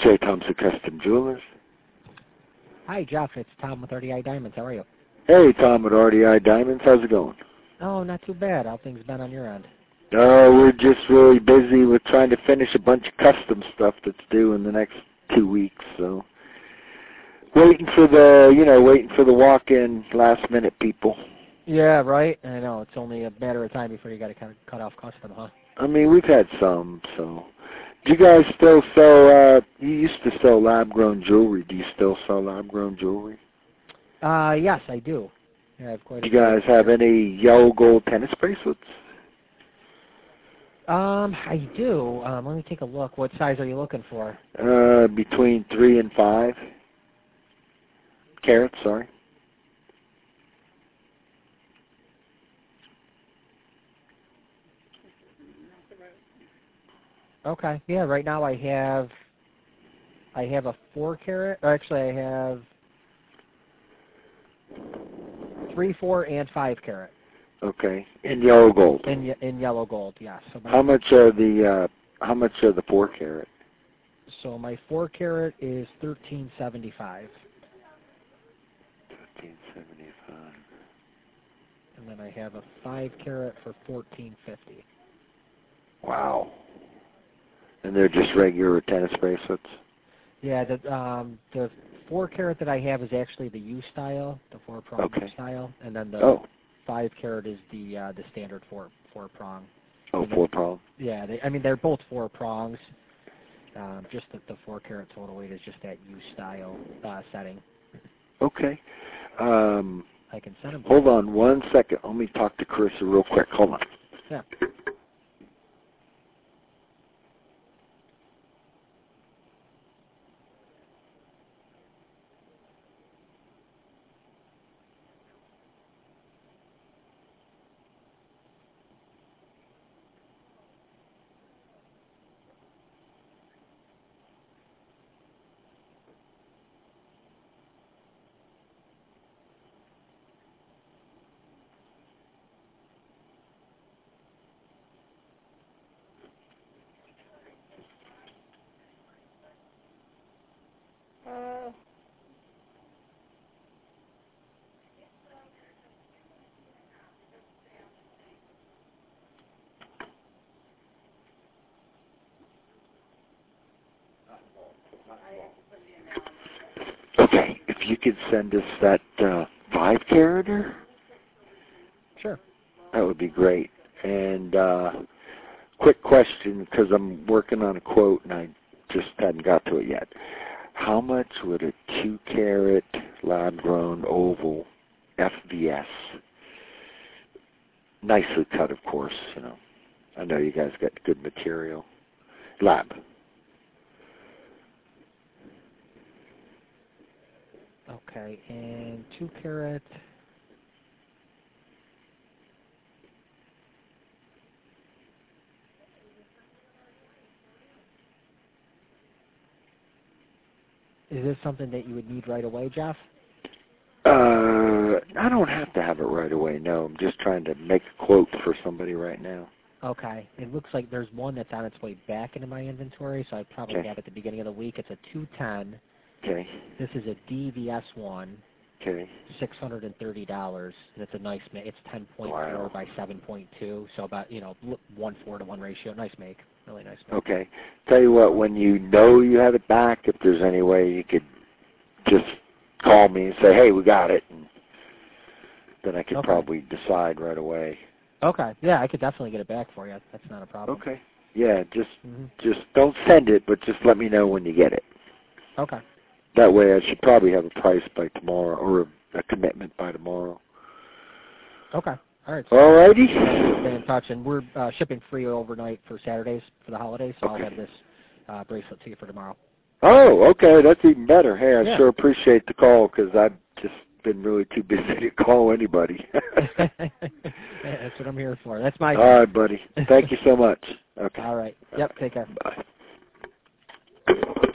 Jay Thompson Custom Jewelers. Hi, Jeff. It's Tom with RDI Diamonds. How are you? Hey, Tom with RDI Diamonds. How's it going? Oh, not too bad. How things been on your end? We're just really busy with trying to finish a bunch of custom stuff that's due in the next 2 weeks. So waiting for the walk-in last-minute people. Yeah, right. I know. It's only a matter of time before you got to kind of cut off custom, huh? I mean, we've had some. So, do you guys still sell? You used to sell lab-grown jewelry. Do you still sell lab-grown jewelry? Yes, I do. Yeah, I have quite a Do you guys have any yellow gold tennis bracelets? I do. Let me take a look. What size are you looking for? Between 3 and 5 carats. Sorry. Okay. Yeah. Right now I have a 4 carat. Or actually, I have 3, 4, and 5 carat. Okay. In yellow gold. In yellow gold, yes. So how much are the 4 carat? So my 4 carat is $13.75. $13.75. And then I have a 5 carat for $14.50. Wow. And they're just regular tennis bracelets? Yeah, the 4 carat that I have is actually the U style, the 4-prong U style, and then the 5 carat is the standard 4 prong. Oh, 4-prong. Yeah, they're both 4 prongs. Just that the 4 carat total weight is just that U style setting. Okay. I can send them. Hold on 1 second. Let me talk to Carissa real quick. Hold on. Yeah. Okay, if you could send us that 5 carater, sure, that would be great. And quick question, because I'm working on a quote and I just hadn't got to it yet. How much would a 2 carat lab-grown oval FVS, nicely cut, of course, I know you guys got good material, lab? Okay, and 2 carat. Is this something that you would need right away, Jeff? I don't have to have it right away, no. I'm just trying to make a quote for somebody right now. Okay. It looks like there's one that's on its way back into my inventory, so I probably have it at the beginning of the week. It's a 210. Okay. This is a DVS one. Okay. $630, and it's a nice make. It's 10.4 by 7.2, so about 1:4 to 1 ratio. Nice make, really nice make. Okay. Tell you what, when you know you have it back, if there's any way you could just call me and say, "Hey, we got it," and then I could probably decide right away. Okay. Yeah, I could definitely get it back for you. That's not a problem. Okay. Yeah, just don't send it, but just let me know when you get it. Okay. That way I should probably have a price by tomorrow, or a commitment by tomorrow. Okay. All right. So all righty. Stay in touch, and we're shipping free overnight for Saturdays for the holidays, so I'll have this bracelet to you for tomorrow. Oh, okay. That's even better. Hey, I sure appreciate the call, because I've just been really too busy to call anybody. That's what I'm here for. That's my job. All right, buddy. Thank you so much. Okay. All right. Yep. Take care. Bye.